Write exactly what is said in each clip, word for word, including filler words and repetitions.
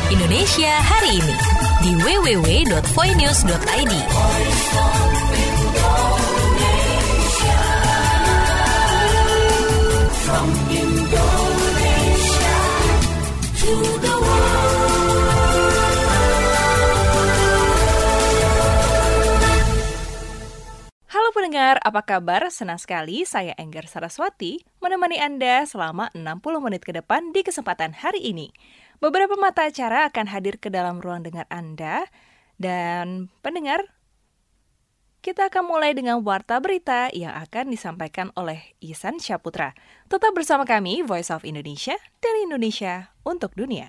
Indonesia hari ini di w w w dot voinews dot i d. From Indonesia to the world. Halo pendengar, apa kabar? Senang sekali saya Enggar Saraswati menemani Anda selama enam puluh menit ke depan di kesempatan hari ini. Beberapa mata acara akan hadir ke dalam ruang dengar Anda. Dan pendengar, kita akan mulai dengan warta berita yang akan disampaikan oleh Ihsan Syaputra. Tetap bersama kami, Voice of Indonesia, dari Indonesia untuk dunia.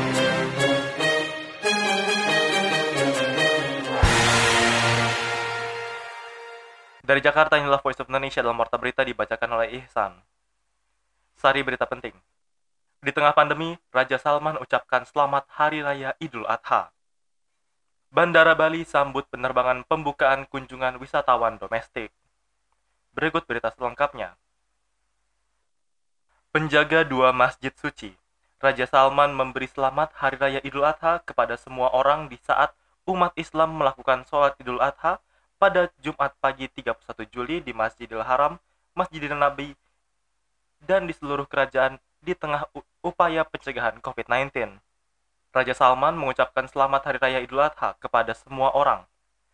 Dari Jakarta, inilah Voice of Indonesia dalam warta berita dibacakan oleh Ihsan. Sari berita penting. Di tengah pandemi, Raja Salman ucapkan selamat Hari Raya Idul Adha. Bandara Bali sambut penerbangan pembukaan kunjungan wisatawan domestik. Berikut berita selengkapnya. Penjaga dua masjid suci, Raja Salman memberi selamat Hari Raya Idul Adha kepada semua orang di saat umat Islam melakukan sholat Idul Adha pada Jumat pagi tiga puluh satu Juli di Masjidil Haram, Masjidil Nabi, dan di seluruh kerajaan di tengah upaya pencegahan covid sembilan belas. Raja Salman mengucapkan selamat Hari Raya Idul Adha kepada semua orang.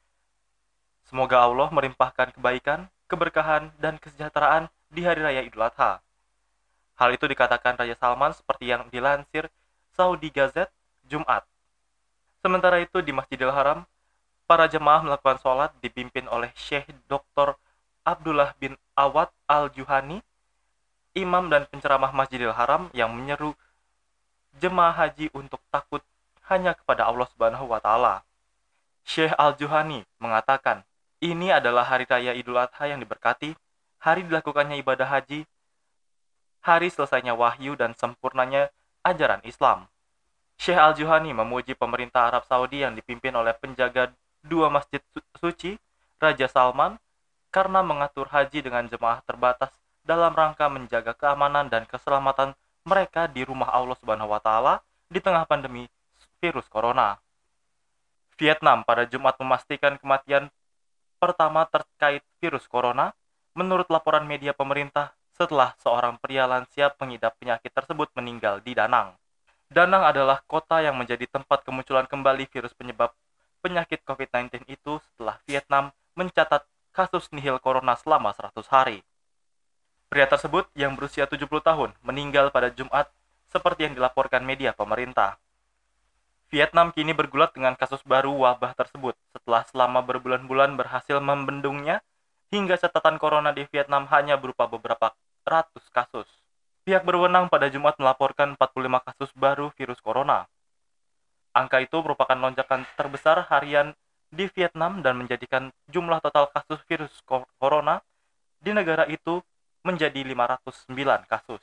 Semoga Allah melimpahkan kebaikan, keberkahan, dan kesejahteraan di Hari Raya Idul Adha. Hal itu dikatakan Raja Salman seperti yang dilansir Saudi Gazette Jumat. Sementara itu di Masjidil Haram, para jemaah melakukan sholat dipimpin oleh Syekh Doktor Abdullah bin Awad Al-Juhani, imam dan penceramah Masjidil Haram yang menyeru jemaah haji untuk takut hanya kepada Allah Subhanahu wa taala. Syekh Al-Juhani mengatakan, ini adalah hari raya Idul Adha yang diberkati, hari dilakukannya ibadah haji, hari selesainya wahyu dan sempurnanya ajaran Islam. Syekh Al-Juhani memuji pemerintah Arab Saudi yang dipimpin oleh penjaga dua masjid suci, Raja Salman, karena mengatur haji dengan jemaah terbatas dalam rangka menjaga keamanan dan keselamatan mereka di rumah Allah Subhanahu wa taala di tengah pandemi virus corona. Vietnam pada Jumat memastikan kematian pertama terkait virus corona menurut laporan media pemerintah setelah seorang pria lansia pengidap penyakit tersebut meninggal di Danang. Danang adalah kota yang menjadi tempat kemunculan kembali virus penyebab penyakit covid sembilan belas itu setelah Vietnam mencatat kasus nihil corona selama seratus hari. Pria tersebut yang berusia tujuh puluh tahun meninggal pada Jumat seperti yang dilaporkan media pemerintah. Vietnam kini bergulat dengan kasus baru wabah tersebut setelah selama berbulan-bulan berhasil membendungnya hingga catatan corona di Vietnam hanya berupa beberapa ratus kasus. Pihak berwenang pada Jumat melaporkan empat puluh lima kasus baru virus corona. Angka itu merupakan lonjakan terbesar harian di Vietnam dan menjadikan jumlah total kasus virus corona di negara itu menjadi lima ratus sembilan kasus.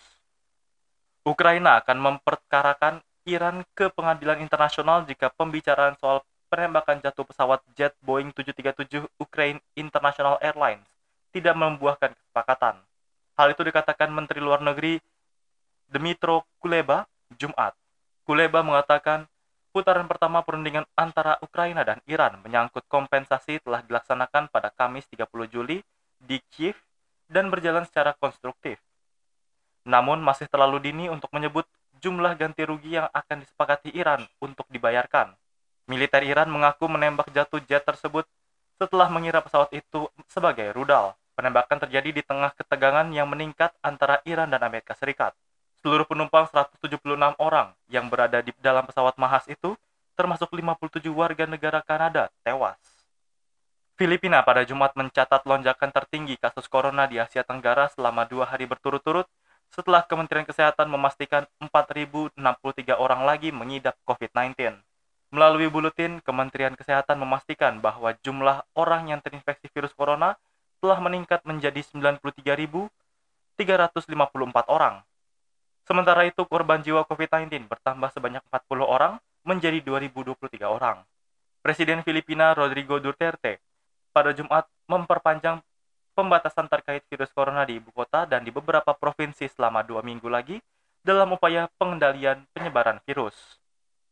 Ukraina akan memperkarakan Iran ke pengadilan internasional jika pembicaraan soal penembakan jatuh pesawat jet Boeing tujuh tiga tujuh Ukraine International Airlines tidak membuahkan kesepakatan. Hal itu dikatakan Menteri Luar Negeri Dmytro Kuleba Jumat. Kuleba mengatakan putaran pertama perundingan antara Ukraina dan Iran menyangkut kompensasi telah dilaksanakan pada Kamis tiga puluh Juli di Kiev dan berjalan secara konstruktif. Namun masih terlalu dini untuk menyebut jumlah ganti rugi yang akan disepakati Iran untuk dibayarkan. Militer Iran mengaku menembak jatuh jet tersebut setelah mengira pesawat itu sebagai rudal. Penembakan terjadi di tengah ketegangan yang meningkat antara Iran dan Amerika Serikat. Seluruh penumpang seratus tujuh puluh enam orang yang berada di dalam pesawat mahas itu, termasuk lima puluh tujuh warga negara Kanada, tewas. Filipina pada Jumat mencatat lonjakan tertinggi kasus corona di Asia Tenggara selama dua hari berturut-turut setelah Kementerian Kesehatan memastikan empat ribu enam puluh tiga orang lagi mengidap covid sembilan belas. Melalui buletin, Kementerian Kesehatan memastikan bahwa jumlah orang yang terinfeksi virus corona telah meningkat menjadi sembilan puluh tiga ribu tiga ratus lima puluh empat orang. Sementara itu, korban jiwa covid sembilan belas bertambah sebanyak empat puluh orang menjadi dua ribu dua puluh tiga orang. Presiden Filipina Rodrigo Duterte pada Jumat memperpanjang pembatasan terkait virus corona di ibu kota dan di beberapa provinsi selama dua minggu lagi dalam upaya pengendalian penyebaran virus.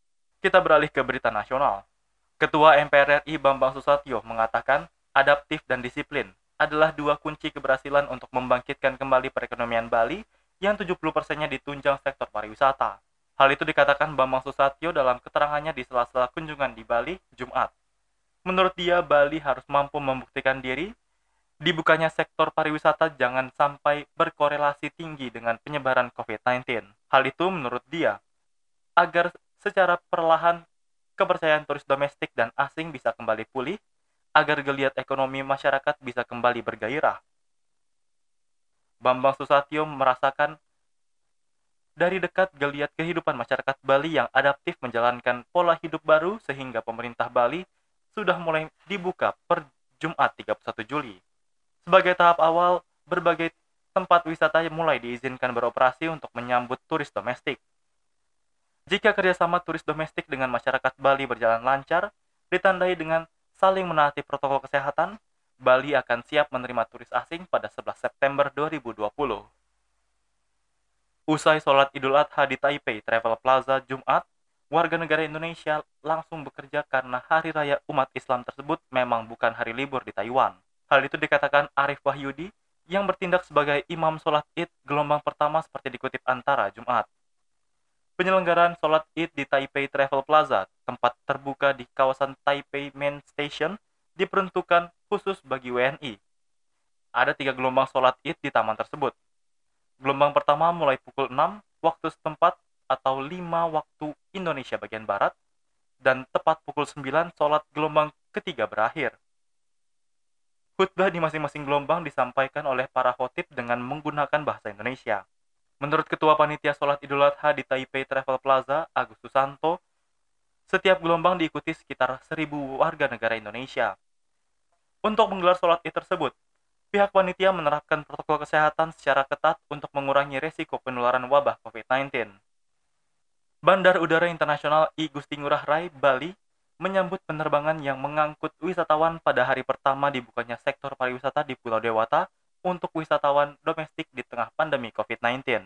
Kita beralih ke berita nasional. Ketua M P R R I Bambang Susatyo mengatakan adaptif dan disiplin adalah dua kunci keberhasilan untuk membangkitkan kembali perekonomian Bali yang tujuh puluh persennya ditunjang sektor pariwisata. Hal itu dikatakan Bambang Susatyo dalam keterangannya di sela-sela kunjungan di Bali, Jumat. Menurut dia, Bali harus mampu membuktikan diri. Dibukanya sektor pariwisata jangan sampai berkorelasi tinggi dengan penyebaran covid sembilan belas. Hal itu menurut dia, agar secara perlahan kepercayaan turis domestik dan asing bisa kembali pulih, agar geliat ekonomi masyarakat bisa kembali bergairah. Bambang Susatyo merasakan dari dekat geliat kehidupan masyarakat Bali yang adaptif menjalankan pola hidup baru sehingga pemerintah Bali sudah mulai dibuka per Jumat tiga puluh satu Juli. Sebagai tahap awal, berbagai tempat wisata mulai diizinkan beroperasi untuk menyambut turis domestik. Jika kerjasama turis domestik dengan masyarakat Bali berjalan lancar, ditandai dengan saling menaati protokol kesehatan, Bali akan siap menerima turis asing pada sebelas September dua ribu dua puluh. Usai sholat Idul Adha di Taipei Travel Plaza Jumat, warga negara Indonesia langsung bekerja karena hari raya umat Islam tersebut memang bukan hari libur di Taiwan. Hal itu dikatakan Arif Wahyudi yang bertindak sebagai imam sholat Id gelombang pertama seperti dikutip Antara Jumat. Penyelenggaraan sholat Id di Taipei Travel Plaza, tempat terbuka di kawasan Taipei Main Station, diperuntukkan khusus bagi W N I. Ada tiga gelombang sholat Id di taman tersebut. Gelombang pertama mulai pukul enam waktu setempat atau lima waktu Indonesia bagian Barat, dan tepat pukul sembilan sholat gelombang ketiga berakhir. Khutbah di masing-masing gelombang disampaikan oleh para khotib dengan menggunakan bahasa Indonesia. Menurut Ketua Panitia Sholat Idul Adha di Taipei Travel Plaza, Agus Susanto, setiap gelombang diikuti sekitar seribu warga negara Indonesia. Untuk menggelar sholat Id tersebut, pihak panitia menerapkan protokol kesehatan secara ketat untuk mengurangi resiko penularan wabah covid sembilan belas. Bandar Udara Internasional I Gusti Ngurah Rai, Bali, menyambut penerbangan yang mengangkut wisatawan pada hari pertama dibukanya sektor pariwisata di Pulau Dewata untuk wisatawan domestik di tengah pandemi covid sembilan belas.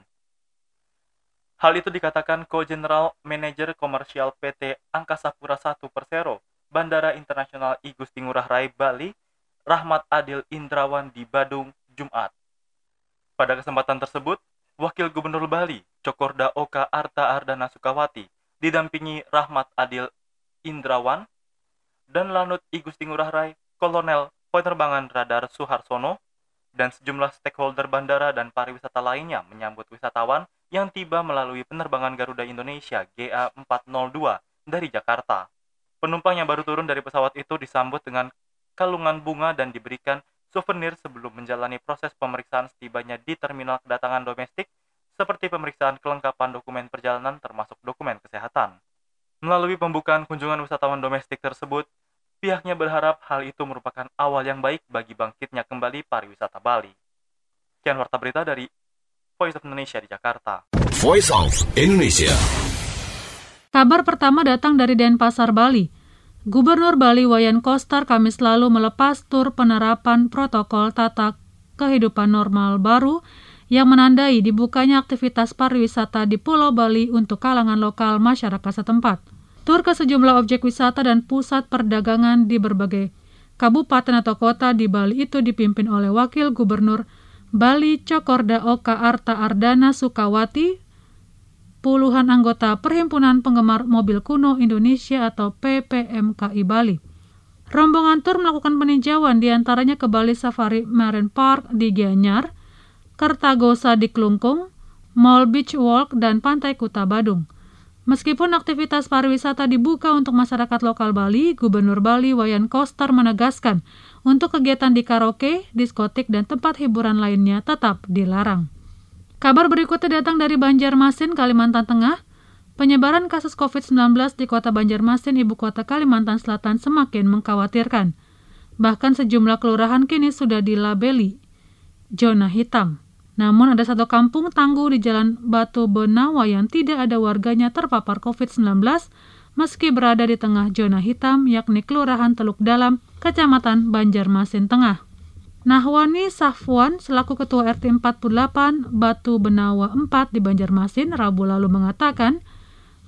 Hal itu dikatakan Co-General Manager Komersial P T Angkasa Pura satu Persero, Bandara Internasional I Gusti Ngurah Rai, Bali, Rahmat Adil Indrawan di Badung, Jumat. Pada kesempatan tersebut, Wakil Gubernur Bali, Cokorda Oka Arta Ardana Sukawati, didampingi Rahmat Adil Indrawan, dan Lanut I Gusti Ngurah Rai, Kolonel Penerbangan Radar Suharsono, dan sejumlah stakeholder bandara dan pariwisata lainnya menyambut wisatawan yang tiba melalui penerbangan Garuda Indonesia G A empat nol dua dari Jakarta. Penumpang yang baru turun dari pesawat itu disambut dengan kalungan bunga dan diberikan souvenir sebelum menjalani proses pemeriksaan setibanya di terminal kedatangan domestik seperti pemeriksaan kelengkapan dokumen perjalanan termasuk dokumen kesehatan. Melalui pembukaan kunjungan wisatawan domestik tersebut, pihaknya berharap hal itu merupakan awal yang baik bagi bangkitnya kembali pariwisata Bali. Sekian warta berita dari Voice of Indonesia di Jakarta. Voice of Indonesia. Kabar pertama datang dari Denpasar, Bali. Gubernur Bali Wayan Koster Kamis lalu melepas tur penerapan protokol tata kehidupan normal baru yang menandai dibukanya aktivitas pariwisata di Pulau Bali untuk kalangan lokal masyarakat setempat. Tur ke sejumlah objek wisata dan pusat perdagangan di berbagai kabupaten atau kota di Bali itu dipimpin oleh Wakil Gubernur Bali Cokorda Oka Arta Ardana Sukawati, puluhan anggota Perhimpunan Penggemar Mobil Kuno Indonesia atau P P M K I Bali. Rombongan tur melakukan peninjauan diantaranya ke Bali Safari Marine Park di Gianyar, Kertagosa di Klungkung, Mall Beach Walk, dan Pantai Kuta Badung. Meskipun aktivitas pariwisata dibuka untuk masyarakat lokal Bali, Gubernur Bali Wayan Koster menegaskan untuk kegiatan di karaoke, diskotik, dan tempat hiburan lainnya tetap dilarang. Kabar berikutnya datang dari Banjarmasin, Kalimantan Tengah. Penyebaran kasus covid sembilan belas di kota Banjarmasin, ibu kota Kalimantan Selatan, semakin mengkhawatirkan. Bahkan sejumlah kelurahan kini sudah dilabeli zona hitam. Namun ada satu kampung tangguh di Jalan Batu Benawa yang tidak ada warganya terpapar covid sembilan belas meski berada di tengah zona hitam, yakni Kelurahan Teluk Dalam, Kecamatan Banjarmasin Tengah. Nahwani Safwan selaku Ketua R T empat puluh delapan Batu Benawa empat di Banjarmasin Rabu lalu mengatakan,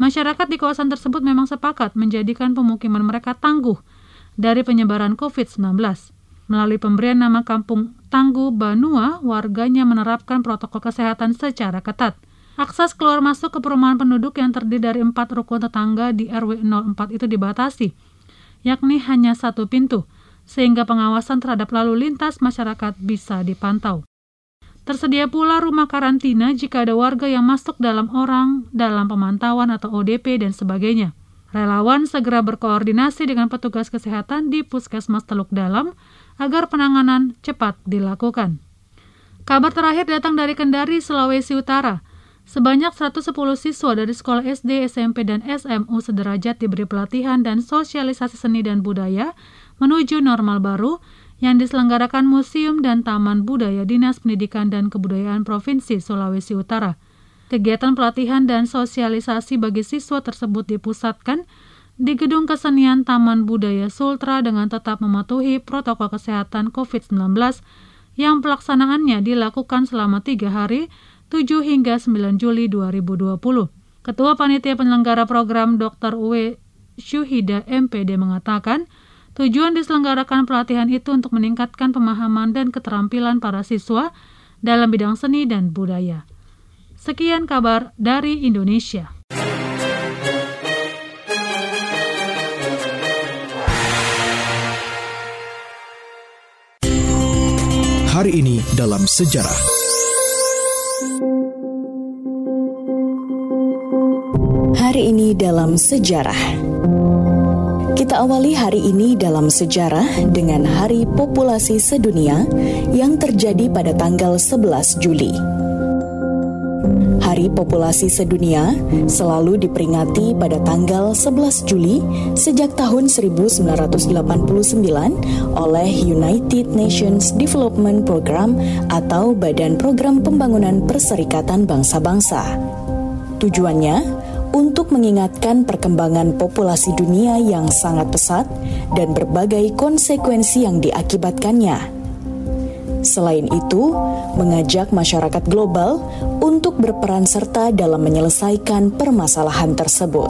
Masyarakat di kawasan tersebut memang sepakat menjadikan pemukiman mereka tangguh dari penyebaran covid sembilan belas. Melalui pemberian nama kampung Tangguh Banua, warganya menerapkan protokol kesehatan secara ketat. Akses keluar masuk ke perumahan penduduk yang terdiri dari empat rukun tetangga di R W nol empat itu dibatasi, yakni hanya satu pintu, sehingga pengawasan terhadap lalu lintas masyarakat bisa dipantau. Tersedia pula rumah karantina jika ada warga yang masuk dalam orang dalam pemantauan atau O D P dan sebagainya. Relawan segera berkoordinasi dengan petugas kesehatan di Puskesmas Teluk Dalam agar penanganan cepat dilakukan. Kabar terakhir datang dari Kendari, Sulawesi Utara. Sebanyak seratus sepuluh siswa dari sekolah S D, S M P, dan S M U sederajat diberi pelatihan dan sosialisasi seni dan budaya menuju normal baru yang diselenggarakan Museum dan Taman Budaya Dinas Pendidikan dan Kebudayaan Provinsi Sulawesi Utara. Kegiatan pelatihan dan sosialisasi bagi siswa tersebut dipusatkan di Gedung Kesenian Taman Budaya Sultra dengan tetap mematuhi protokol kesehatan covid sembilan belas yang pelaksanaannya dilakukan selama tiga hari, tujuh hingga sembilan Juli dua ribu dua puluh. Ketua Panitia Penyelenggara Program Doktor Uwe Syuhida M P D mengatakan, tujuan diselenggarakan pelatihan itu untuk meningkatkan pemahaman dan keterampilan para siswa dalam bidang seni dan budaya. Sekian kabar dari Indonesia. Hari ini dalam sejarah. Hari ini dalam sejarah. Kita awali hari ini dalam sejarah dengan Hari Populasi Sedunia yang terjadi pada tanggal sebelas Juli. Hari Populasi Sedunia selalu diperingati pada tanggal sebelas Juli sejak tahun seribu sembilan ratus delapan puluh sembilan oleh United Nations Development Program atau Badan Program Pembangunan Perserikatan Bangsa-Bangsa. Tujuannya untuk mengingatkan perkembangan populasi dunia yang sangat pesat dan berbagai konsekuensi yang diakibatkannya. Selain itu, mengajak masyarakat global untuk berperan serta dalam menyelesaikan permasalahan tersebut.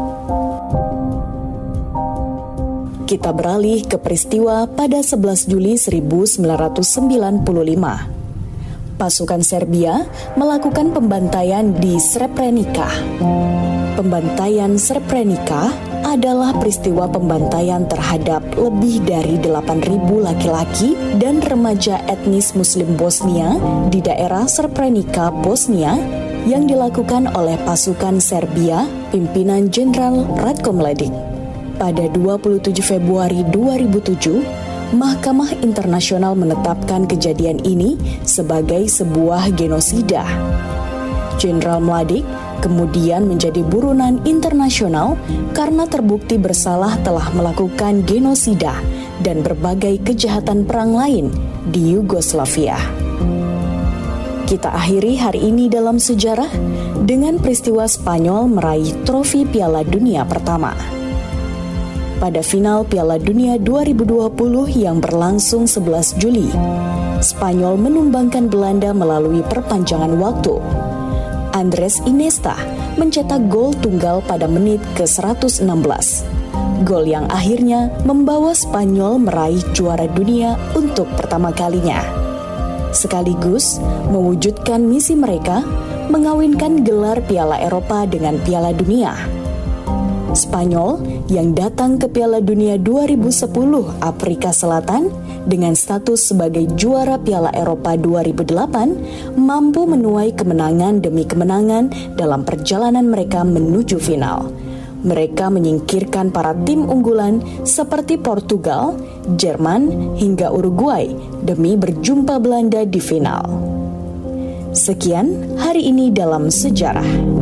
Kita beralih ke peristiwa pada sebelas Juli seribu sembilan ratus sembilan puluh lima. Pasukan Serbia melakukan pembantaian di Srebrenica. Pembantaian Srebrenica adalah peristiwa pembantaian terhadap lebih dari delapan ribu laki-laki dan remaja etnis Muslim Bosnia di daerah Srebrenica, Bosnia yang dilakukan oleh pasukan Serbia pimpinan Jenderal Ratko Mladic. Pada dua puluh tujuh Februari dua ribu tujuh, Mahkamah Internasional menetapkan kejadian ini sebagai sebuah genosida. Jenderal Mladic kemudian menjadi buronan internasional karena terbukti bersalah telah melakukan genosida dan berbagai kejahatan perang lain di Yugoslavia. Kita akhiri hari ini dalam sejarah dengan peristiwa Spanyol meraih trofi Piala Dunia pertama. Pada final Piala Dunia dua ribu dua puluh yang berlangsung sebelas Juli, Spanyol menumbangkan Belanda melalui perpanjangan waktu. Andres Iniesta mencetak gol tunggal pada menit ke seratus enam belas. Gol yang akhirnya membawa Spanyol meraih juara dunia untuk pertama kalinya. Sekaligus mewujudkan misi mereka mengawinkan gelar Piala Eropa dengan Piala Dunia. Spanyol yang datang ke Piala Dunia dua ribu sepuluh Afrika Selatan dengan status sebagai juara Piala Eropa dua ribu delapan mampu menuai kemenangan demi kemenangan dalam perjalanan mereka menuju final. Mereka menyingkirkan para tim unggulan seperti Portugal, Jerman, hingga Uruguay demi berjumpa Belanda di final. Sekian hari ini dalam sejarah.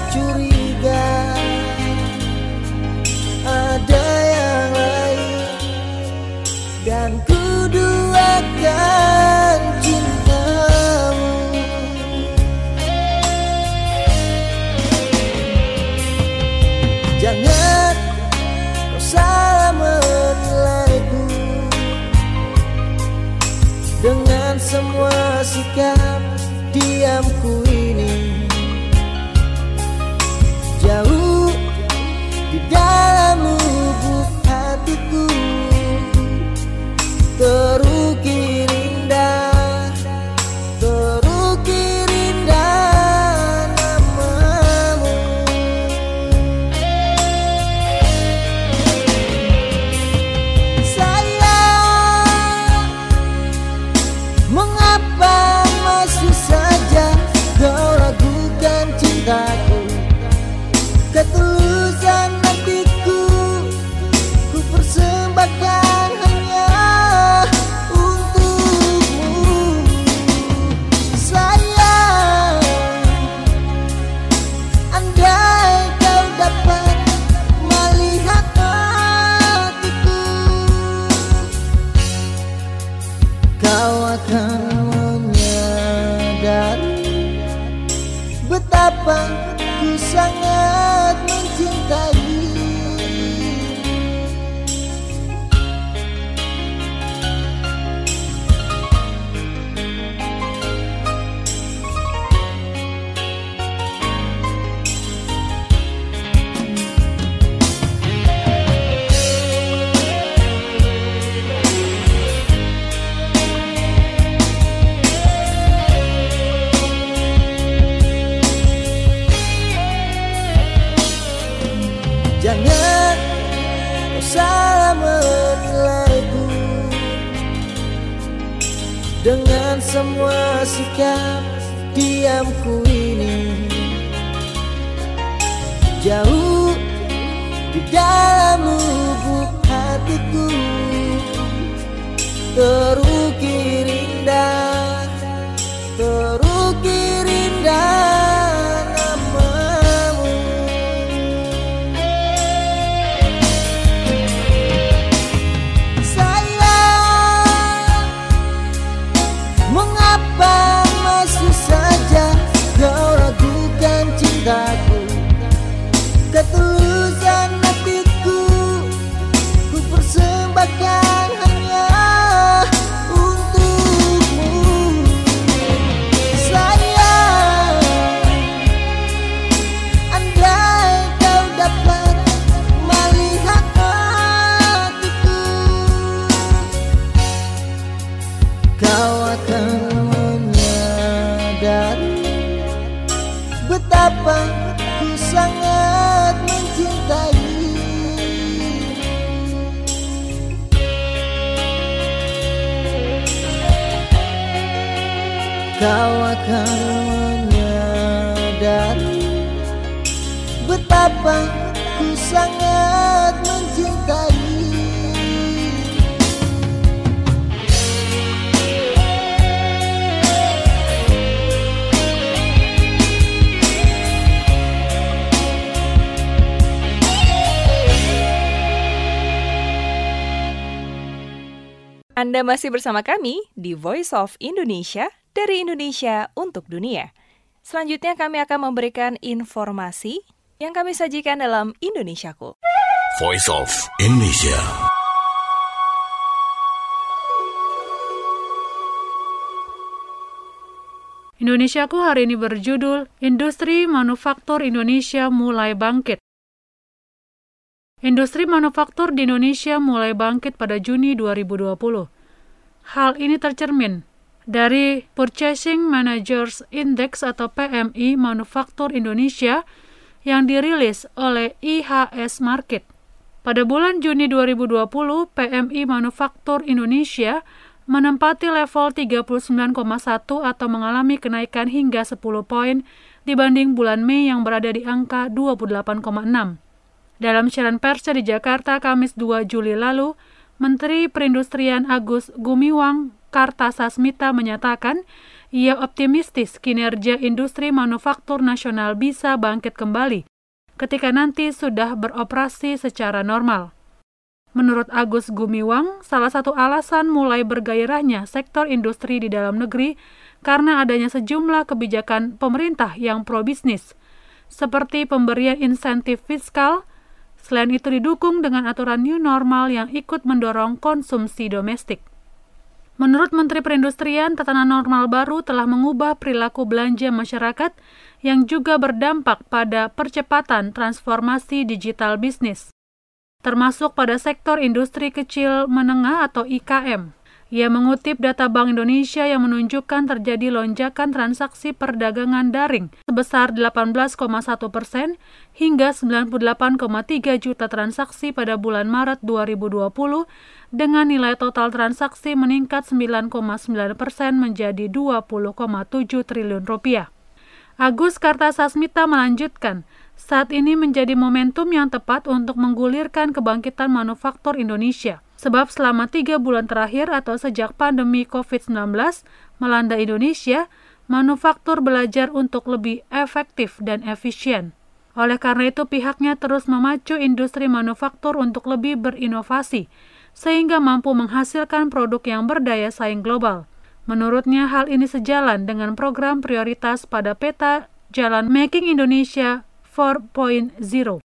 curiga ada yang lain, dan ku duakan cintamu. Jangan kau salah menilaiku dengan semua sikap diamku ini. Jauh di dalam lubuk hatiku terukir indah, terukir indah namamu. Sayang, mengapa masih saja kau ragukan cintaku? Ketulusan hatiku ku persembahkan hanya untukmu. Sayang, andai kau dapat melihat hatiku, kau akan menyadari betapa ku sangat mencintai. Jangan kau salah menilaiku dengan semua sikap diamku ini. Jauh di dalam lubuk hatiku terukir indah, terukir indah namamu. Sayang, mengapa masih saja kau ragukan cintaku? Ketulusan hatiku ku persembahkan hanya untukmu. Sayang, andai kau dapat melihat hatiku, kau akan menyadari betapa ku sangat mencintai. Kau akan menyadari betapa ku sangat mencintai. Anda masih bersama kami di Voice of Indonesia, dari Indonesia untuk dunia. Selanjutnya kami akan memberikan informasi yang kami sajikan dalam Indonesiaku. Voice of Indonesia. Indonesiaku hari ini berjudul Industri Manufaktur Indonesia Mulai Bangkit. Industri manufaktur di Indonesia mulai bangkit pada Juni dua ribu dua puluh. Hal ini tercermin dari Purchasing Managers Index atau P M I Manufaktur Indonesia yang dirilis oleh I H S Markit. Pada bulan Juni dua ribu dua puluh, P M I Manufaktur Indonesia menempati level tiga puluh sembilan koma satu atau mengalami kenaikan hingga sepuluh poin dibanding bulan Mei yang berada di angka dua puluh delapan koma enam. Dalam siaran persnya di Jakarta Kamis dua Juli lalu, Menteri Perindustrian Agus Gumiwang Kartasasmita menyatakan Ia optimistis kinerja industri manufaktur nasional bisa bangkit kembali ketika nanti sudah beroperasi secara normal. Menurut Agus Gumiwang, salah satu alasan mulai bergairahnya sektor industri di dalam negeri karena adanya sejumlah kebijakan pemerintah yang pro-bisnis, seperti pemberian insentif fiskal. Selain itu didukung dengan aturan new normal yang ikut mendorong konsumsi domestik. Menurut Menteri Perindustrian, tatanan normal baru telah mengubah perilaku belanja masyarakat yang juga berdampak pada percepatan transformasi digital bisnis, termasuk pada sektor industri kecil menengah atau I K M. Ia mengutip data Bank Indonesia yang menunjukkan terjadi lonjakan transaksi perdagangan daring sebesar delapan belas koma satu persen hingga sembilan puluh delapan koma tiga juta transaksi pada bulan Maret dua ribu dua puluh dengan nilai total transaksi meningkat sembilan koma sembilan persen menjadi dua puluh koma tujuh triliun rupiah. Agus Kartasasmita melanjutkan, saat ini menjadi momentum yang tepat untuk menggulirkan kebangkitan manufaktur Indonesia. Sebab selama tiga bulan terakhir atau sejak pandemi covid sembilan belas melanda Indonesia, manufaktur belajar untuk lebih efektif dan efisien. Oleh karena itu, pihaknya terus memacu industri manufaktur untuk lebih berinovasi, sehingga mampu menghasilkan produk yang berdaya saing global. Menurutnya, hal ini sejalan dengan program prioritas pada peta jalan Making Indonesia empat titik nol.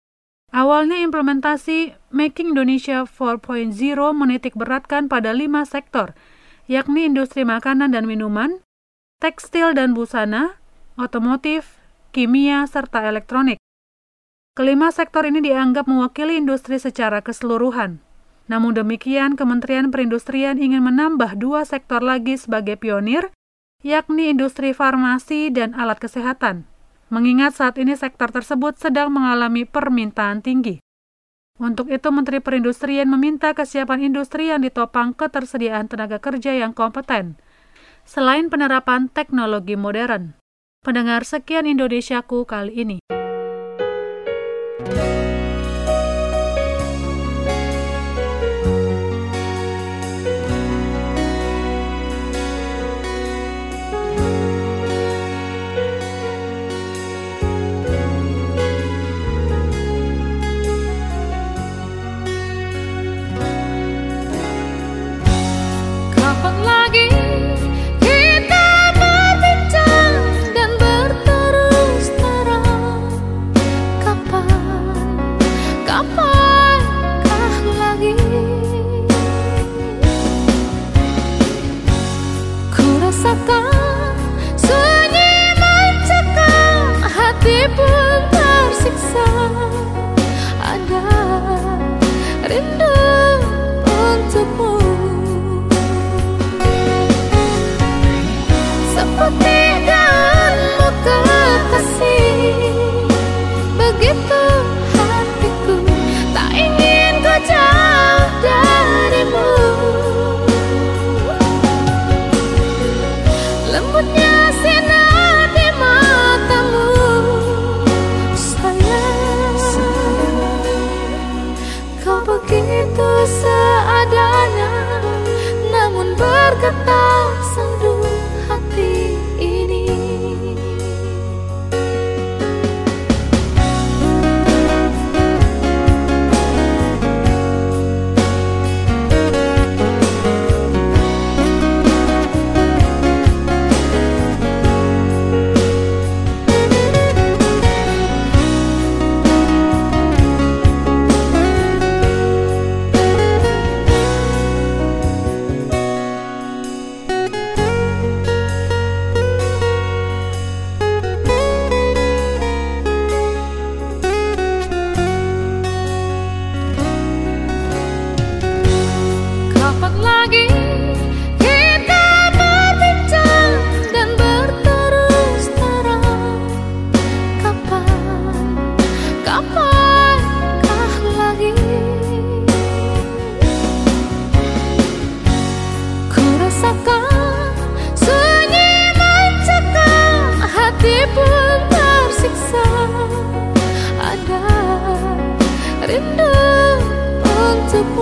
Awalnya implementasi Making Indonesia empat titik nol menitik beratkan pada lima sektor, yakni industri makanan dan minuman, tekstil dan busana, otomotif, kimia, serta elektronik. Kelima sektor ini dianggap mewakili industri secara keseluruhan. Namun demikian, Kementerian Perindustrian ingin menambah dua sektor lagi sebagai pionir, yakni industri farmasi dan alat kesehatan. Mengingat saat ini sektor tersebut sedang mengalami permintaan tinggi. Untuk itu, Menteri Perindustrian meminta kesiapan industri yang ditopang ketersediaan tenaga kerja yang kompeten, selain penerapan teknologi modern. Pendengar, sekian Indonesiaku kali ini.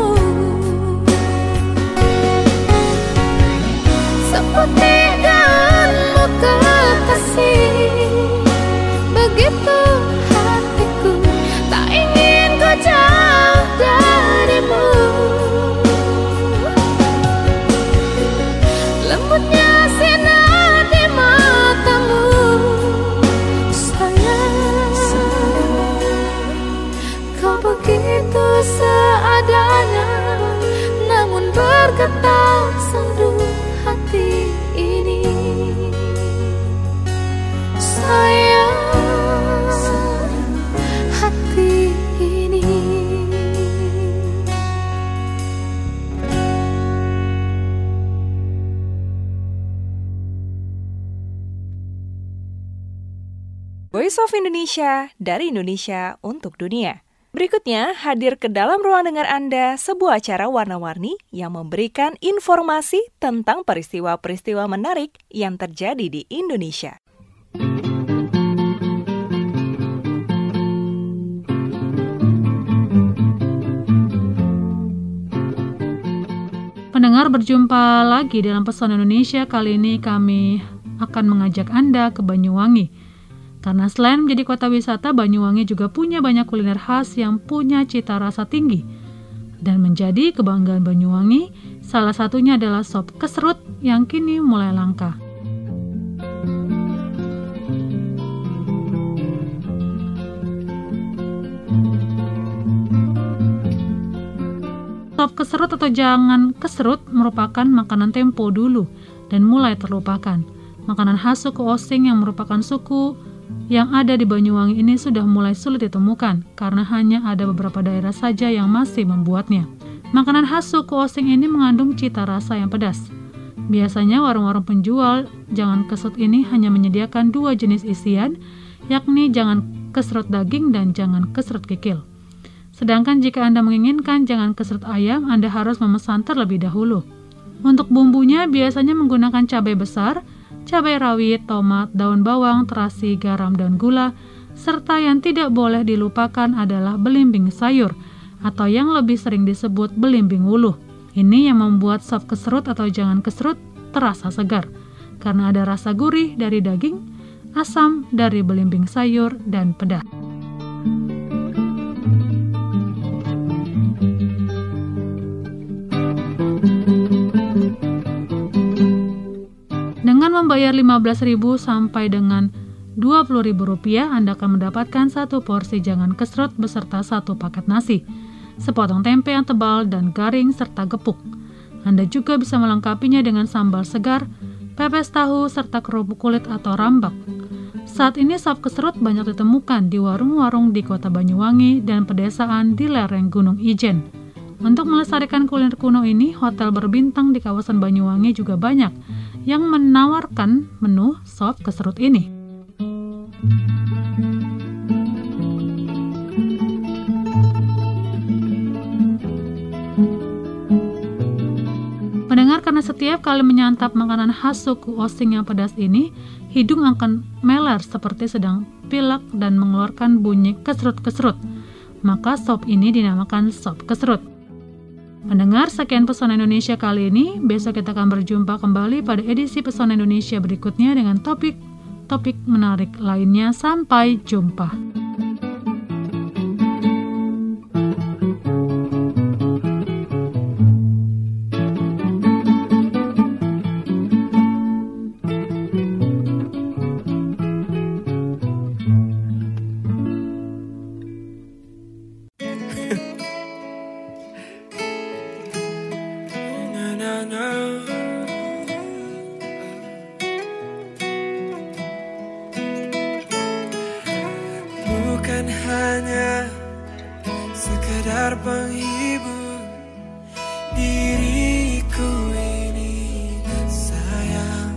Seperti itu seadanya, namun bergetar sendu hati ini. Sayang hati ini. Voice of Indonesia, dari Indonesia untuk dunia. Berikutnya, hadir ke dalam ruang dengar Anda sebuah acara warna-warni yang memberikan informasi tentang peristiwa-peristiwa menarik yang terjadi di Indonesia. Pendengar, berjumpa lagi dalam Pesona Indonesia. Kali ini kami akan mengajak Anda ke Banyuwangi. Karena selain menjadi kota wisata, Banyuwangi juga punya banyak kuliner khas yang punya cita rasa tinggi. Dan menjadi kebanggaan Banyuwangi, salah satunya adalah sop keserut yang kini mulai langka. Sop keserut atau jangan keserut merupakan makanan Tempo dulu dan mulai terlupakan. Makanan khas suku Osing yang merupakan suku yang ada di Banyuwangi ini sudah mulai sulit ditemukan karena hanya ada beberapa daerah saja yang masih membuatnya. Makanan khas suku Osing ini mengandung cita rasa yang pedas. Biasanya warung-warung penjual jangan keserut ini hanya menyediakan dua jenis isian, yakni jangan keserut daging dan jangan keserut kikil. Sedangkan jika Anda menginginkan jangan keserut ayam, Anda harus memesan terlebih dahulu. Untuk bumbunya biasanya menggunakan cabai besar, cabai rawit, tomat, daun bawang, terasi, garam, dan gula, serta yang tidak boleh dilupakan adalah belimbing sayur, atau yang lebih sering disebut belimbing wuluh. Ini yang membuat sop keserut atau jangan keserut terasa segar, karena ada rasa gurih dari daging, asam dari belimbing sayur, dan pedas. Dengan membayar lima belas ribu sampai dengan dua puluh ribu rupiah, Anda akan mendapatkan satu porsi jangan keserut beserta satu paket nasi, sepotong tempe yang tebal dan garing, serta gepuk. Anda juga bisa melengkapinya dengan sambal segar, pepes tahu, serta kerupuk kulit atau rambak. Saat ini sop keserut banyak ditemukan di warung-warung di kota Banyuwangi dan pedesaan di lereng Gunung Ijen. Untuk melestarikan kuliner kuno ini, hotel berbintang di kawasan Banyuwangi juga banyak yang menawarkan menu sop keserut ini. Pendengar, karena setiap kali menyantap makanan khas suku Osing yang pedas ini, hidung akan meler seperti sedang pilek dan mengeluarkan bunyi keserut-keserut. Maka sop ini dinamakan sop keserut. Pendengar, sekian Pesona Indonesia kali ini. Besok kita akan berjumpa kembali pada edisi Pesona Indonesia berikutnya dengan topik-topik menarik lainnya. Sampai jumpa. Bukan hanya sekedar penghibur diriku ini sayang,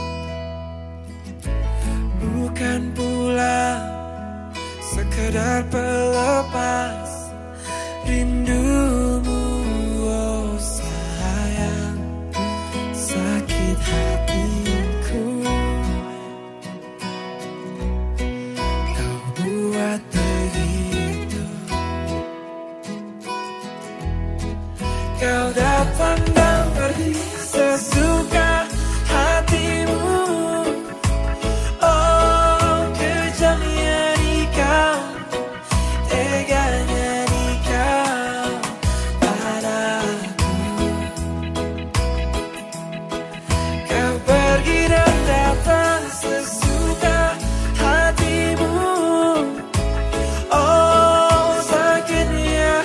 bukan pula sekedar pelepas rindumu, oh sayang, sakit hatiku kau buat begitu. Kau datang dan pergi sesuka hatimu, oh kejamnya di kau, teganya di kau padaku. Kau pergi dan datang sesuka hatimu, oh sakitnya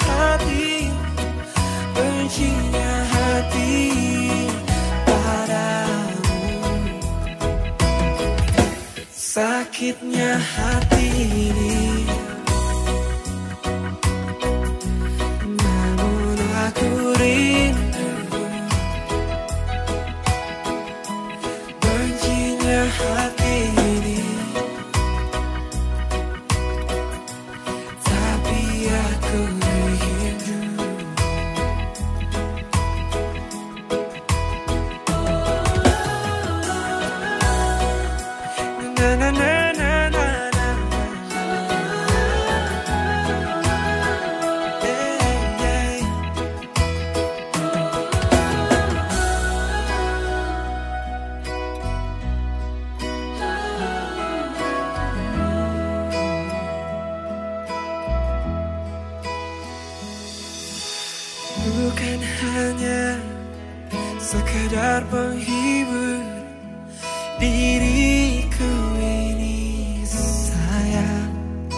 sakitnya hati ini. Namun aku rindu, bencinya hati ini. Tapi aku rindu. Na na na na na na. Yeah, yeah. Bukan hanya sekadar penghibur diriku ini sayang,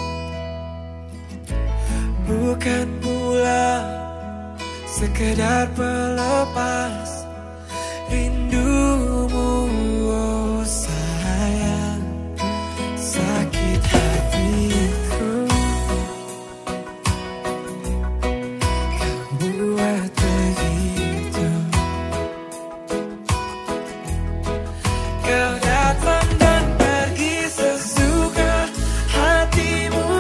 bukan pula sekadar pelepas rindumu, oh sayang. Sakit hatiku kau buat begitu. Kau datang dan pergi sesuka hatimu.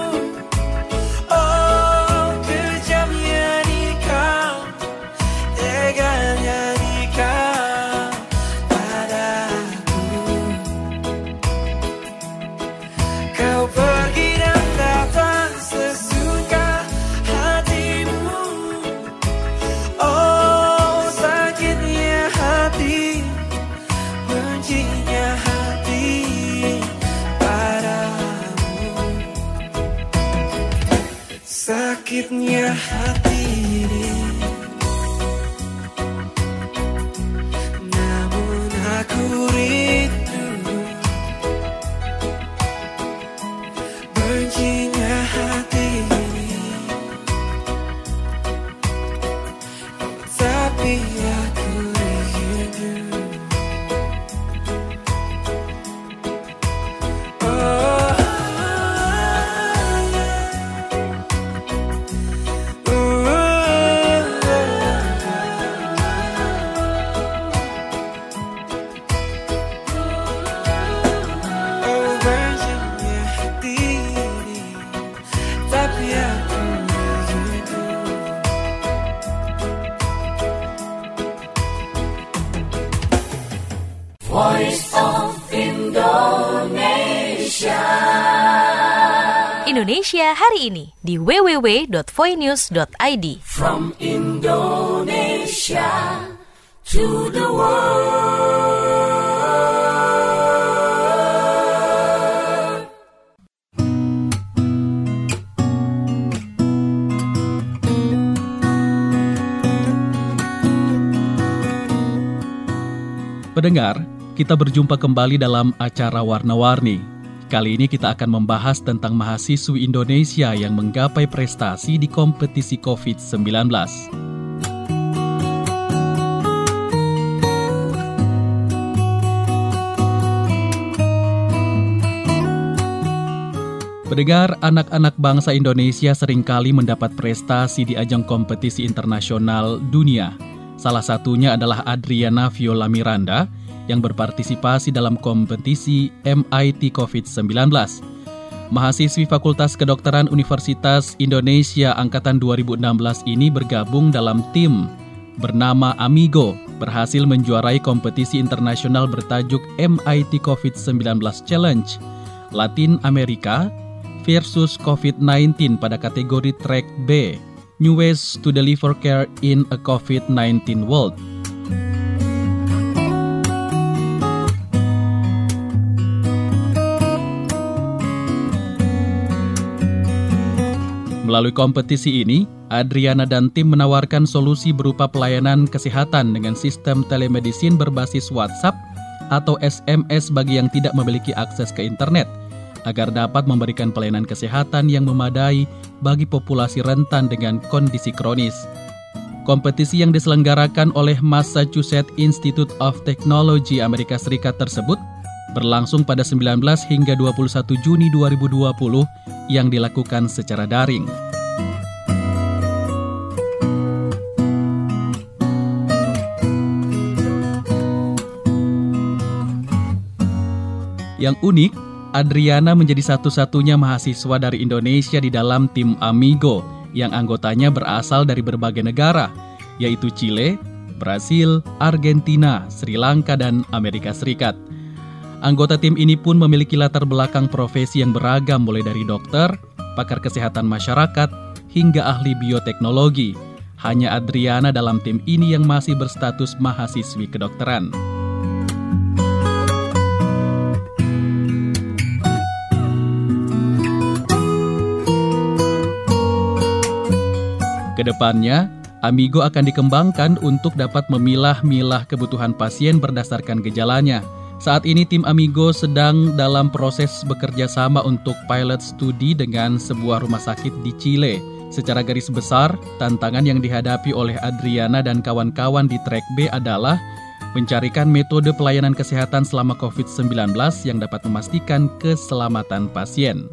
Oh, kejamnya di kau, teganya di kau padaku. Kau pergi dan datang sesuka hatimu. Oh, sakitnya hati, bencinya hati padamu. Sakitnya hati ini. Namun aku rindu, bencinya hati ini. Tapi aku rindu. Voice of Indonesia. Indonesia hari ini di w w w dot voinews dot i d. From Indonesia to the world. Pendengar, kita berjumpa kembali dalam acara Warna-Warni. Kali ini kita akan membahas tentang mahasiswi Indonesia yang menggapai prestasi di kompetisi covid sembilan belas. Pendengar, anak-anak bangsa Indonesia seringkali mendapat prestasi di ajang kompetisi internasional dunia. Salah satunya adalah Adriana Viola Miranda yang berpartisipasi dalam kompetisi M I T covid sembilan belas. Mahasiswi Fakultas Kedokteran Universitas Indonesia Angkatan dua ribu enam belas ini bergabung dalam tim bernama Amigo, berhasil menjuarai kompetisi internasional bertajuk M I T covid sembilan belas Challenge Latin America versus covid sembilan belas pada kategori Track B, New Ways to Deliver Care in a covid sembilan belas World. Melalui kompetisi ini, Adriana dan tim menawarkan solusi berupa pelayanan kesehatan dengan sistem telemedicine berbasis WhatsApp atau S M S bagi yang tidak memiliki akses ke internet, agar dapat memberikan pelayanan kesehatan yang memadai bagi populasi rentan dengan kondisi kronis. Kompetisi yang diselenggarakan oleh Massachusetts Institute of Technology Amerika Serikat tersebut berlangsung pada sembilan belas hingga dua puluh satu Juni dua ribu dua puluh yang dilakukan secara daring. Yang unik, Adriana menjadi satu-satunya mahasiswa dari Indonesia di dalam tim Amigo yang anggotanya berasal dari berbagai negara, yaitu Chile, Brasil, Argentina, Sri Lanka, dan Amerika Serikat. Anggota tim ini pun memiliki latar belakang profesi yang beragam mulai dari dokter, pakar kesehatan masyarakat, hingga ahli bioteknologi. Hanya Adriana dalam tim ini yang masih berstatus mahasiswi kedokteran. Kedepannya, Amigo akan dikembangkan untuk dapat memilah-milah kebutuhan pasien berdasarkan gejalanya. Saat ini tim Amigo sedang dalam proses bekerja sama untuk pilot studi dengan sebuah rumah sakit di Chile. Secara garis besar, tantangan yang dihadapi oleh Adriana dan kawan-kawan di track B adalah mencarikan metode pelayanan kesehatan selama covid sembilan belas yang dapat memastikan keselamatan pasien.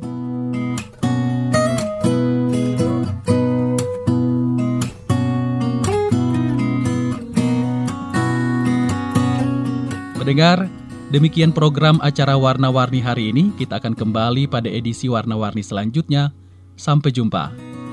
Pendengar, demikian program acara Warna-Warni hari ini. Kita akan kembali pada edisi Warna-Warni selanjutnya. Sampai jumpa.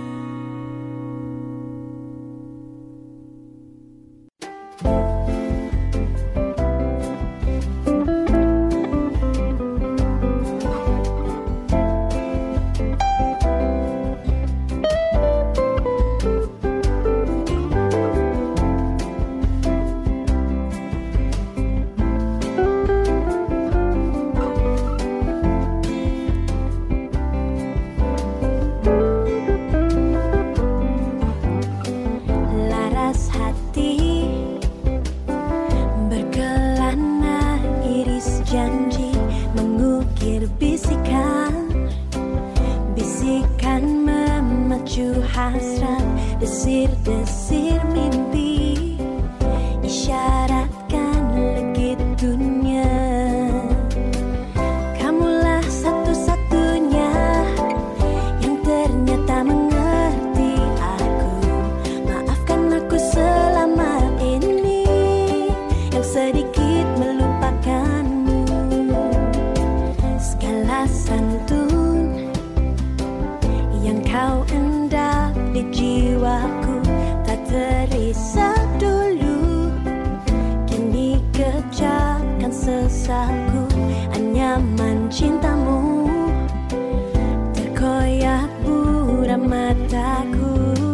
Hasrat, desir-desir mimpi, isyaratkan legit dunia. Kamulah satu-satunya yang ternyata mengerti aku. Maafkan aku selama ini yang sedikit melupakanmu. Segala santun yang kau endap di jiwaku tak terisap dulu. Kini kecapkan sesaku, anyaman cintamu terkoyak buram mataku.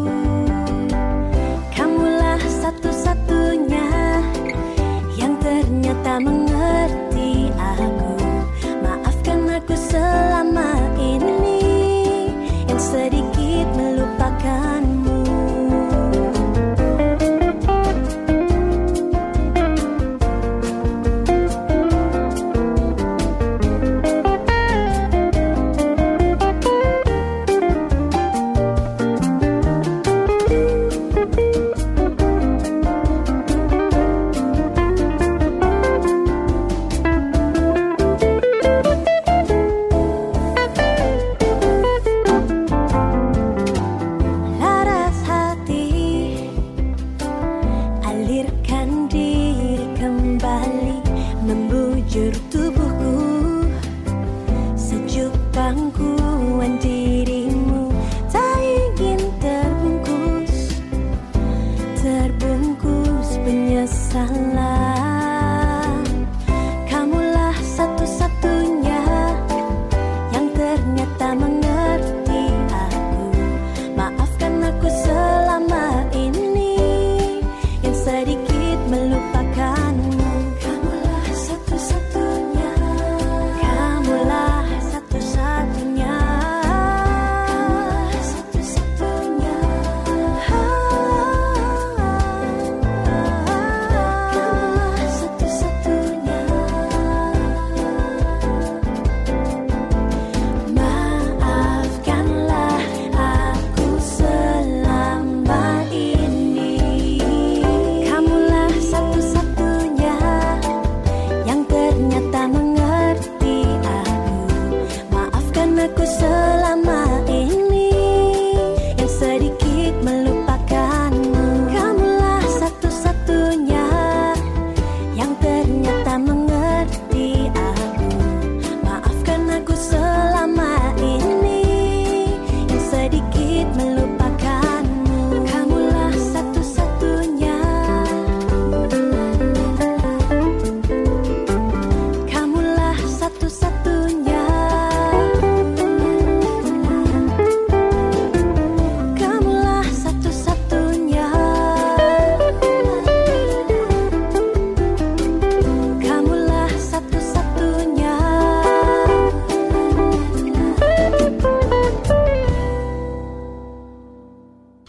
Kamulah satu-satunya yang ternyata mengerti aku. Maafkan aku selama ini yang sedikit melupakanmu.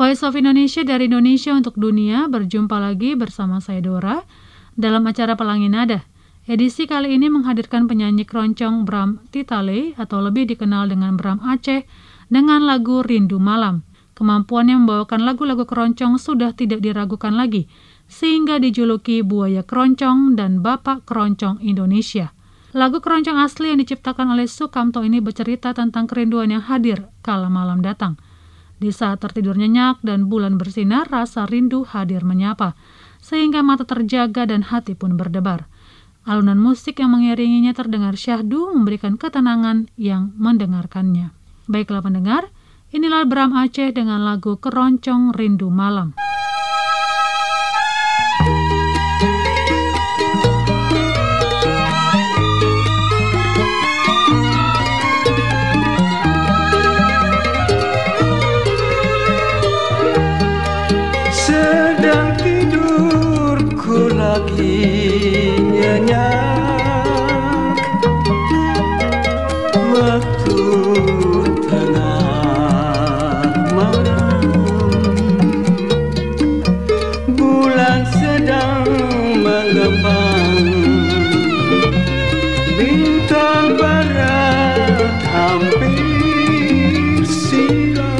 Voice of Indonesia dari Indonesia untuk dunia, berjumpa lagi bersama saya Dora dalam acara Pelangi Nada. Edisi kali ini menghadirkan penyanyi keroncong Bram Titale atau lebih dikenal dengan Bram Aceh dengan lagu Rindu Malam. Kemampuannya membawakan lagu-lagu keroncong sudah tidak diragukan lagi, sehingga dijuluki Buaya Keroncong dan Bapak Keroncong Indonesia. Lagu keroncong asli yang diciptakan oleh Sukamto ini bercerita tentang kerinduan yang hadir kala malam datang. Di saat tertidur nyenyak dan bulan bersinar, rasa rindu hadir menyapa, sehingga mata terjaga dan hati pun berdebar. Alunan musik yang mengiringinya terdengar syahdu, memberikan ketenangan yang mendengarkannya. Baiklah pendengar, inilah Bram Aceh dengan lagu Keroncong Rindu Malam. Sedang tidurku lagi nyenyak, waktu tengah malam, bulan sedang mengembang, bintang barat hampir silam.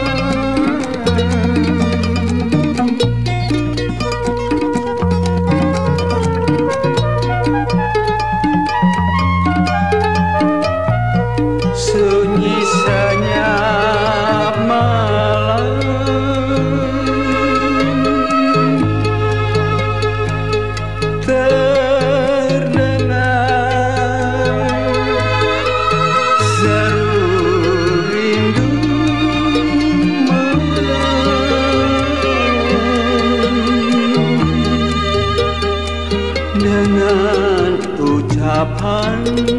Dengan ucapan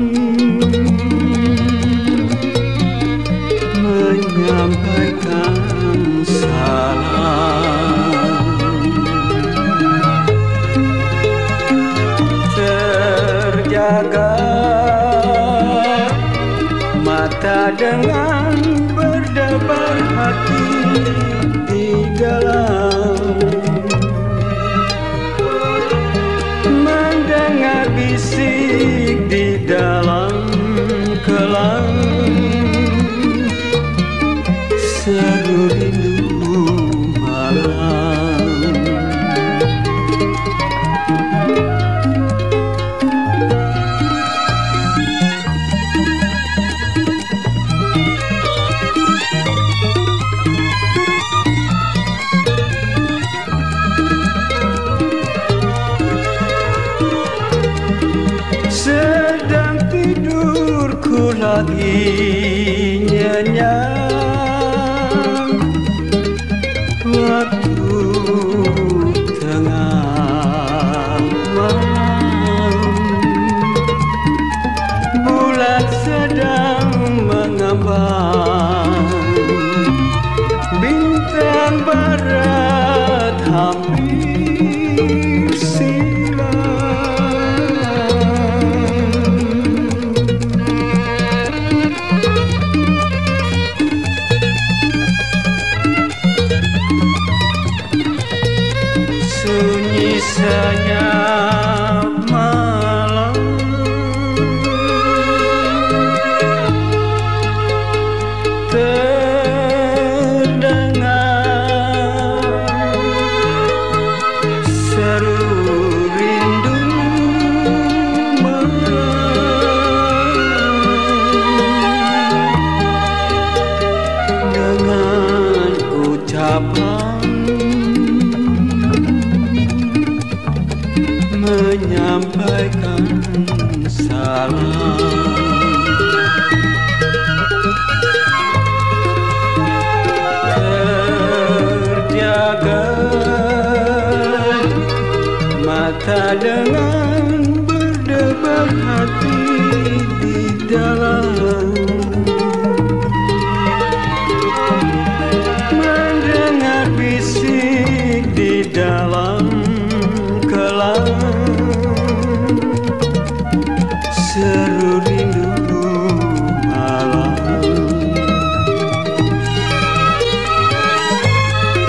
menyampaikan salam, terjaga mata dengan berdebar hati di dalam, mendengar bisik di dalam kelam, seru rindu malam. Sedang tidurku lagi nyenyak, waktu tengah malam, bulan sedang mengambang, bintang barat hampir silam. Sunyi senyap malam, terdengar seru rindu malam, dengan ucapan menyampaikan salam, terjaga mata dengan berdebar hati di dalam, mendengar bisik di dalam kelam, seru rindu malam.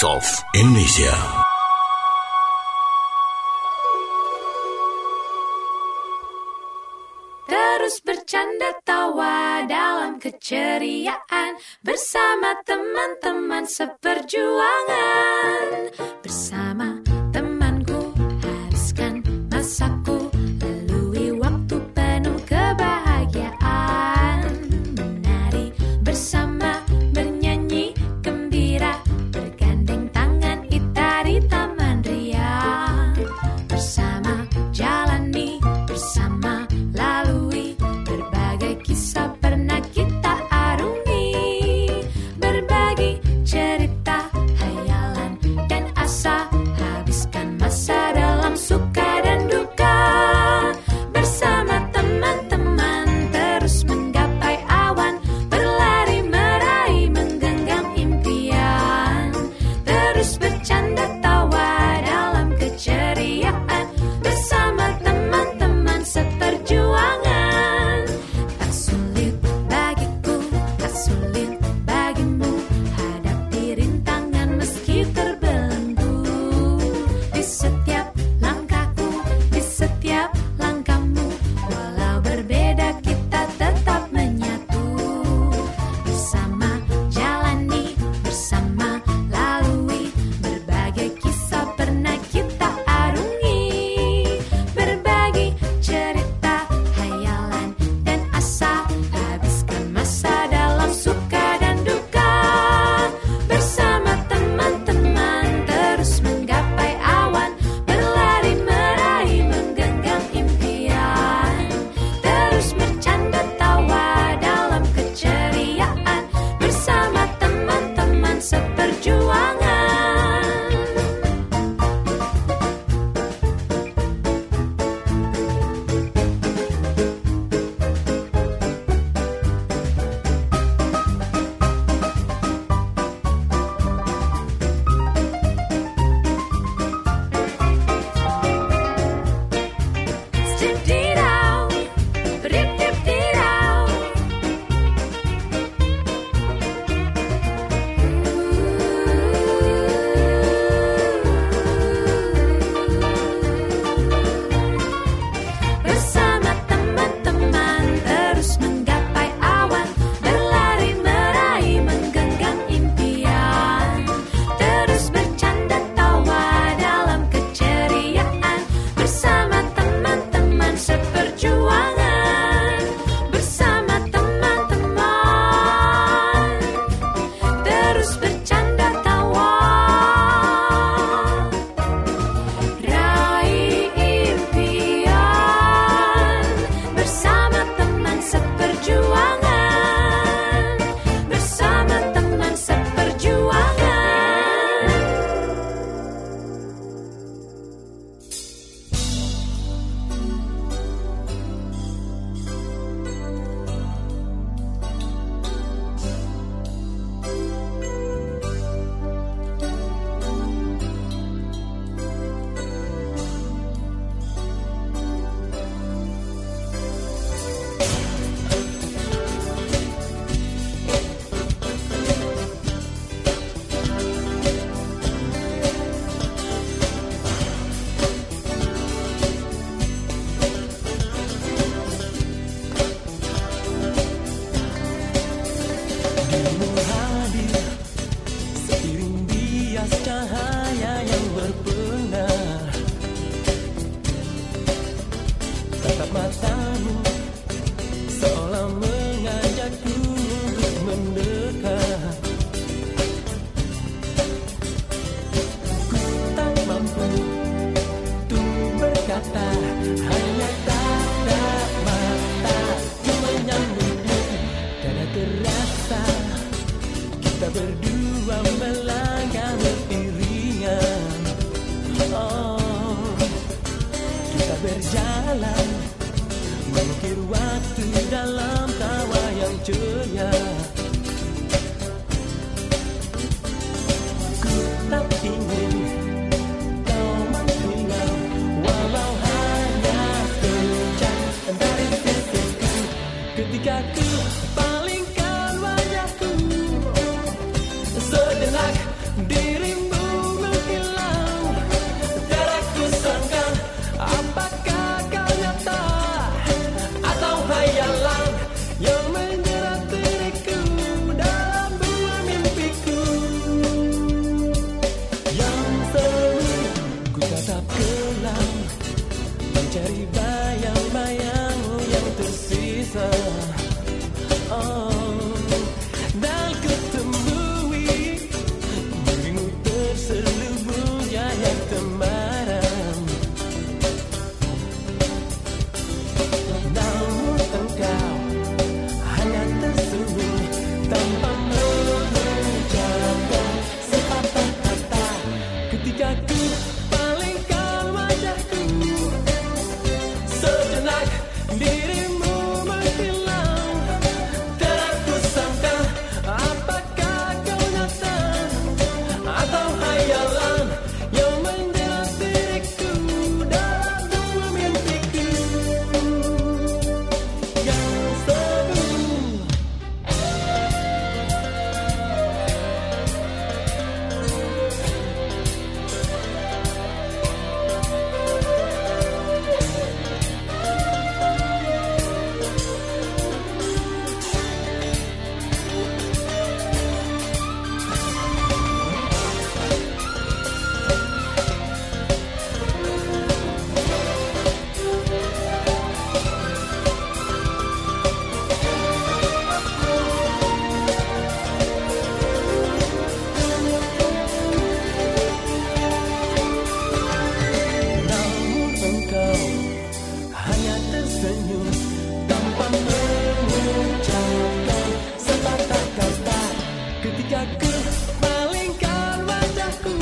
Voice of Indonesia. Terus bercanda tawa dalam keceriaan bersama teman-teman seperjuangan. Bersama temanku haruskan masaku lalui waktu penuh kebahagiaan. Menari bersama, bernyanyi gembira, bergandeng tangan kita di taman ria. Bersama jalani, bersama lalui berbagai kisah pernah kita arungi, berbagi cerita, hayalan dan asa. cari bayang-bayangmu yang tersisa. Oh, dan kutemui dirimu terselubung jaya temaram. Namun engkau hanya tersenyum tanpa mengucapkan sepatah kata ketika ku palingkan wajahku. Sejenak dirimu menghilang, tak ku sangka apakah kau nyata atau hayalan yang menjerat diriku dalam dua mimpiku yang sebelum. Namun engkau hanya tersenyum tanpa mengucapkan sepatah kata ketika ku palingkan wajahku.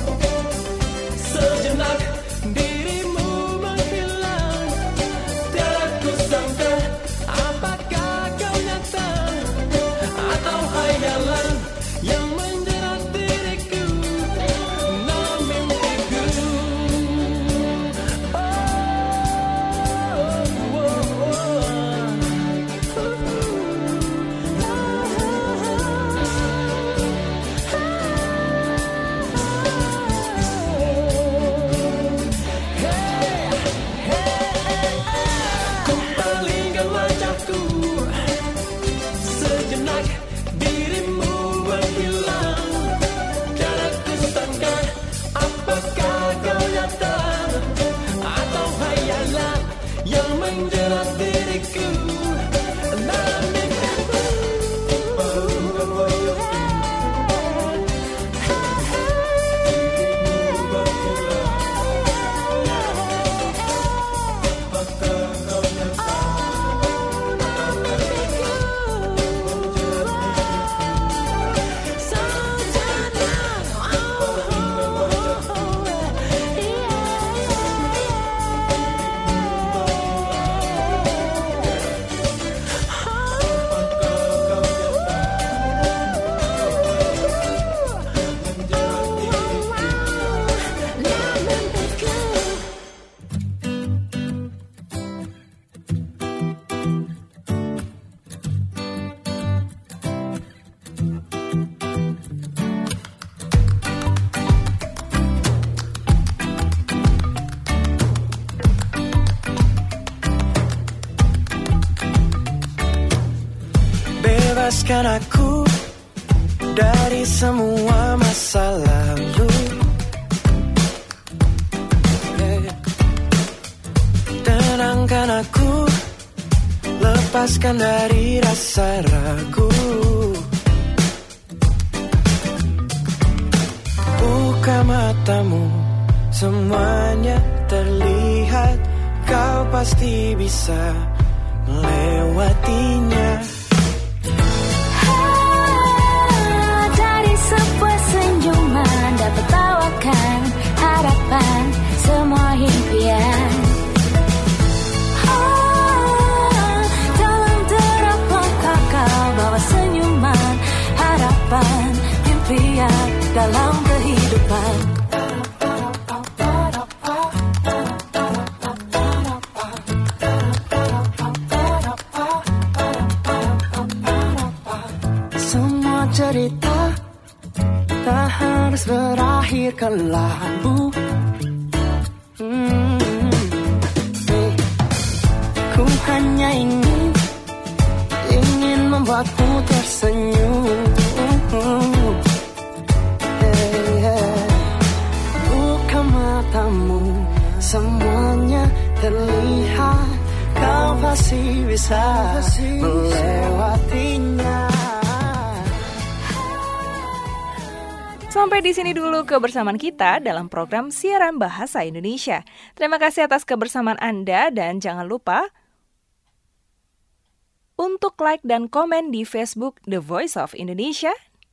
Sejenak dirimu menghilang, tiada ku sangka apakah kau nyata atau hayalan yang menjerat diriku dalam mimpiku. Ku palingkan wajahku, sejenak dirimu menghilang, tiada ku sangka apakah kau nyata atau hayalan yang menjerat diriku dalam mimpiku. Bebaskan aku dari semua masa lalu. Tenangkan aku, lepaskan dari rasa ragu. Buka matamu, semuanya terlihat. Kau pasti bisa melewatinya. Dari sebuah senyuman dapat tawakan harapan semua impian. Oh, dalam terapung kakak bawa senyuman harapan impian dalam kehidupan. Cerita tak harus berakhir kelabu. hmm. hey. Ku hanya ingin Ingin membuatmu tersenyum. hey, hey. Buka matamu, semuanya terlihat, kau pasti bisa melewatinya. Sampai di sini dulu kebersamaan kita dalam program Siaran Bahasa Indonesia. Terima kasih atas kebersamaan Anda dan jangan lupa untuk like dan komen di Facebook The Voice of Indonesia,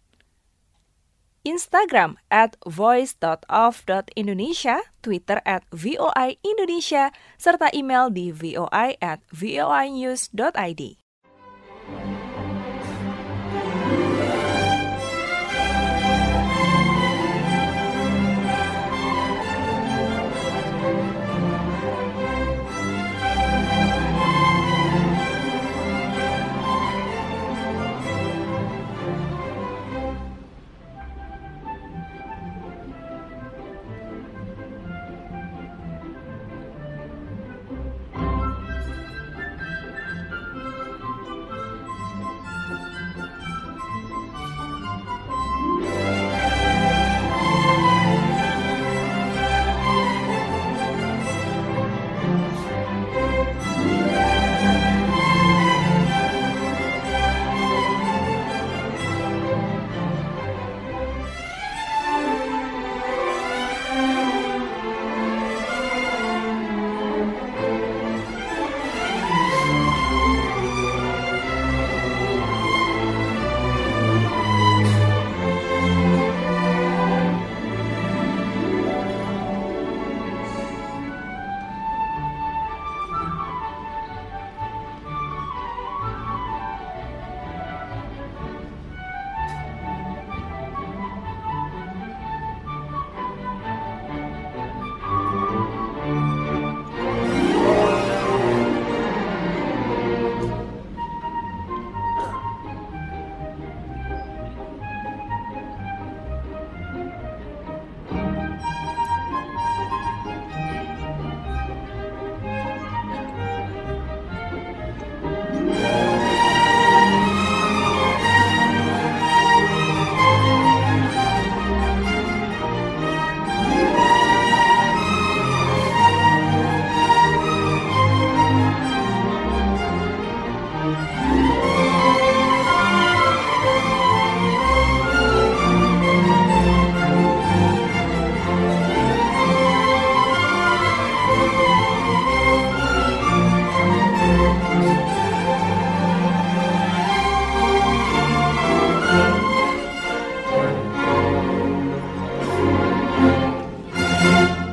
Instagram at voice dot of dot indonesia, Twitter at V O I Indonesia, serta email di voi at voinews dot id.